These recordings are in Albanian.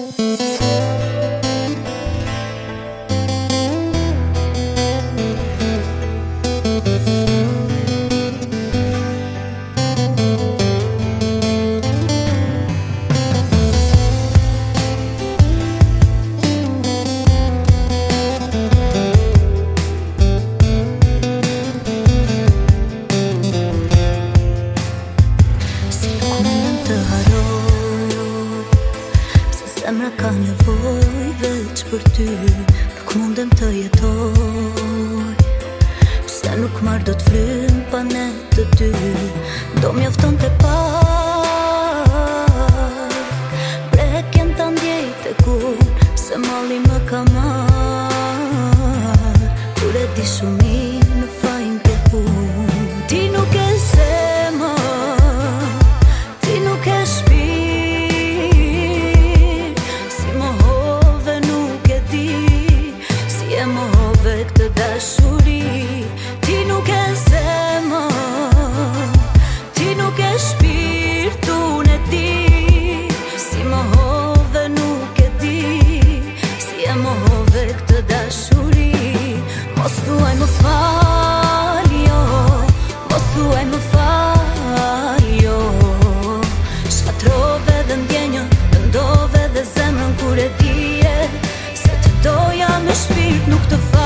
Zemra ka nevoj veç për ty, nuk mundem të jetoj. Pse nuk marrë do t'frym pa ne të dy, do mjafton të pak. Preken ta ndjejt e kur, pse malli më ka marrë, kur e di shumin në fajn ke pun. Ti nuk e zemër, ti nuk e shpirë, këtë dashuri. Ti nuk e zemër, ti nuk e shpirt, unë e di. Si mohove nuk e di, si e mohove këtë dashuri. Mos thuaj më fal, jo, mos thuaj më fal, jo. Shkatrove dhe ndjenjën, të ndove dhe zemrën kur e dije se të doja me shpirt nuk të fal.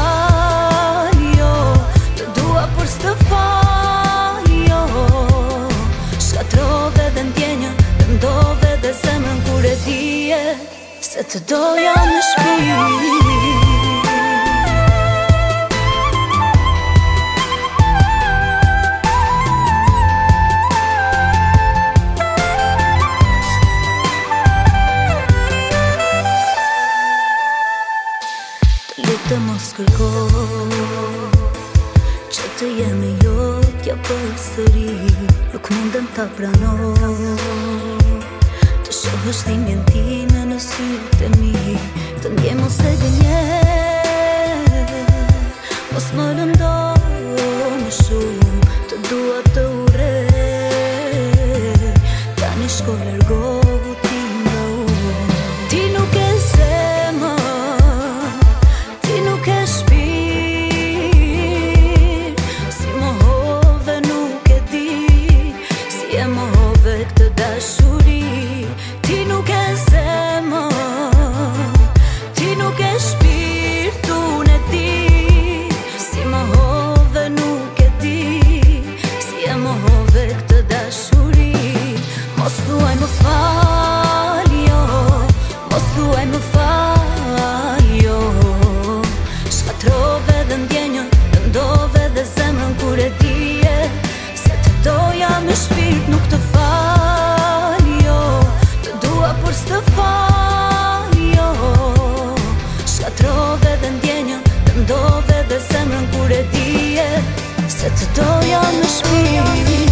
Se të doja në shpirt. Të lutem mos kërko që të jemi jotja përsëri, nuk mundem ta pranoj. Shohësh dhimbjen time në sytë e mi, të ndjej mos e gënje, mos më lëndo më shumë, të dua të urrej, tani shko largohu ti nga unë. Ti nuk e zemër, ti nuk e shpirt, si mohove nuk e di, si e mohove këtë dashuri. Ti nuk e zemër, ti nuk e shpirt, unë e di. Si mohove nuk e di, si e mohove këtë dashuri. Mos thuaj më fal, jo, mos thuaj më fal, jo. Shkatrove dhe ndjenjën, të ndove dhe zemrën kur e dije se të doja me shpirt nuk të fal. Por s'të fal, jo. Shkatrove dhe ndjenjën, të ndove dhe zemrën kur e dije se të doja në shpirt.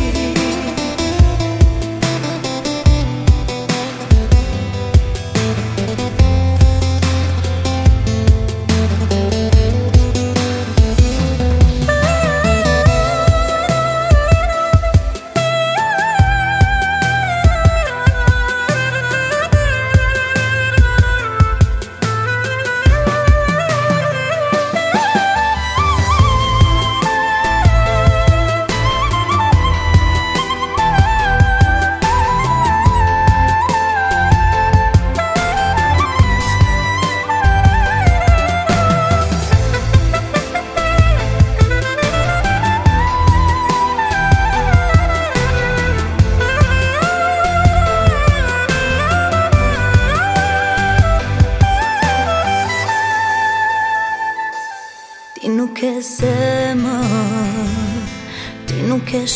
Ti nuk e zemër, ti nuk e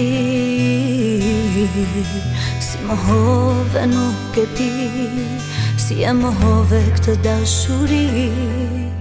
shpirt, si mohove nuk e di, si e mohove këtë dashuri.